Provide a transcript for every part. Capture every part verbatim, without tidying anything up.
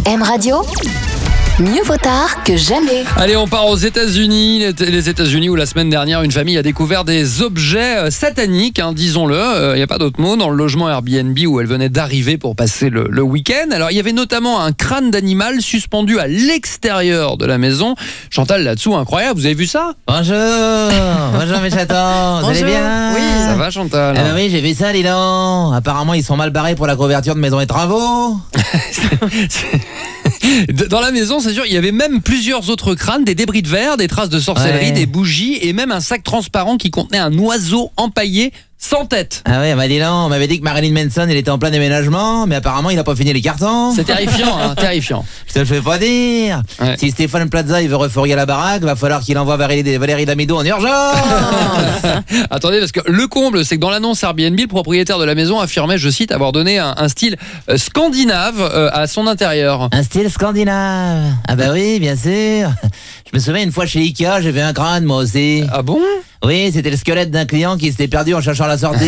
M Radio, mieux vaut tard que jamais. Allez, on part aux États-Unis. Les États-Unis où la semaine dernière, une famille a découvert des objets sataniques, hein, disons-le. Il euh, n'y a pas d'autre mot, dans le logement Airbnb où elle venait d'arriver pour passer le, le week-end. Alors, il y avait notamment un crâne d'animal suspendu à l'extérieur de la maison. Chantal, là-dessous, incroyable. Vous avez vu ça? Bonjour, bonjour mes chatons, vous allez bien? Oui, ça va, Chantal? Eh ben oui, j'ai vu ça, dis donc. Apparemment, ils sont mal barrés pour la couverture de maison et travaux. Dans la maison, c'est sûr, il y avait même plusieurs autres crânes, des débris de verre, des traces de sorcellerie, Ouais. des bougies et même un sac transparent qui contenait un oiseau empaillé sans tête. Ah ouais, bah dis donc, on m'avait dit que Marilyn Manson, il était en plein déménagement, mais apparemment, il a pas fini les cartons. C'est terrifiant, hein, terrifiant. Je te le fais pas dire. Ouais. Si Stéphane Plaza, il veut refourguer la baraque, va falloir qu'il envoie Valérie, Valérie Damido en urgence. Attendez, parce que le comble, c'est que dans l'annonce Airbnb, le propriétaire de la maison affirmait, je cite, avoir donné un, un style euh, scandinave euh, à son intérieur. Un style scandinave. Ah bah oui, bien sûr. Je me souviens une fois chez Ikea, j'ai vu un crâne, moi aussi. Ah bon? Oui, c'était le squelette d'un client qui s'était perdu en cherchant la sortie.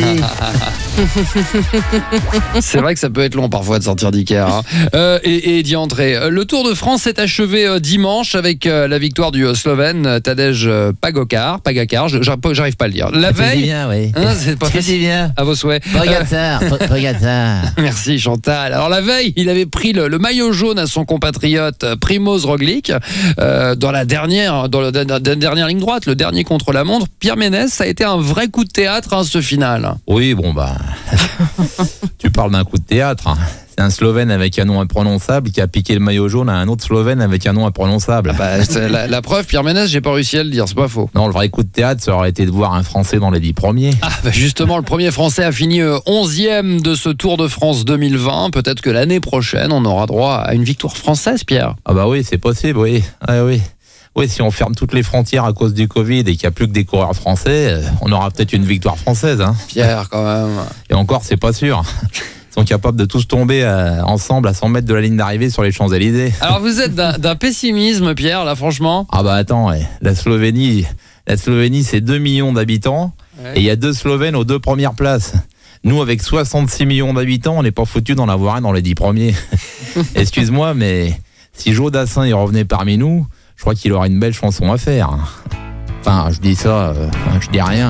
C'est vrai que ça peut être long parfois de sortir d'Ikea. Hein. Euh, et, et d'y entrer. Le Tour de France s'est achevé euh, dimanche avec euh, la victoire du euh, Slovène euh, Tadej euh, Pogačar. Pogačar, je- j'arrive pas- j'arrive pas à le dire. La Tu le dis veille. bien, oui. Hein, c'est pas Tu le facile. dis bien. À vos souhaits. Regarde ça, re- regarde ça. Merci Chantal. Alors la veille, il avait pris le, le maillot jaune à son compatriote euh, Primoz Roglic euh, dans la dernière, dans la, la- la dernière ligne droite, le dernier contre la montre. Pierre Ménès, ça a été un vrai coup de théâtre, hein, ce final. Oui, bon bah, tu parles d'un coup de théâtre. Hein. C'est un Slovène avec un nom imprononçable qui a piqué le maillot jaune à un autre Slovène avec un nom imprononçable. Bah, c'est la, la preuve, Pierre Ménès, j'ai pas réussi à le dire, c'est pas faux. Non, le vrai coup de théâtre, ça aurait été de voir un Français dans les dix premiers. Ah, bah justement, le premier Français a fini euh, onzième de ce Tour de France deux mille vingt. Peut-être que l'année prochaine, on aura droit à une victoire française, Pierre. Ah bah oui, c'est possible, oui. Ouais, oui. Oui, si on ferme toutes les frontières à cause du Covid et qu'il n'y a plus que des coureurs français, euh, on aura peut-être une victoire française. Hein. Pierre, quand même. Et encore, c'est pas sûr. Ils sont capables de tous tomber euh, ensemble à cent mètres de la ligne d'arrivée sur les Champs-Élysées. Alors, vous êtes d'un d'un pessimisme, Pierre, là, franchement. Ah bah attends, ouais. la Slovénie, la Slovénie c'est deux millions d'habitants Ouais. et il y a deux Slovènes aux deux premières places. Nous, avec soixante-six millions d'habitants, on n'est pas foutus d'en avoir un dans les dix premiers. Excuse-moi, mais si Joe Dassin il revenait parmi nous, je crois qu'il aurait une belle chanson à faire. Enfin, je dis ça, euh, enfin, je dis rien.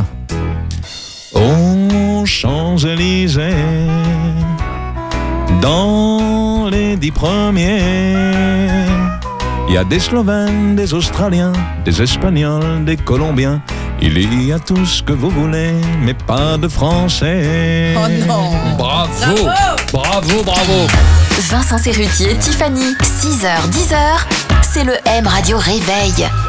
Aux Champs-Élysées, dans les dix premiers, il y a des Slovènes, des Australiens, des Espagnols, des Colombiens. Il y a tout ce que vous voulez, mais pas de Français. Oh non. Bravo, bravo, bravo. Vincent Serrutier, Tiffany, six heures dix heures, c'est le M Radio Réveil.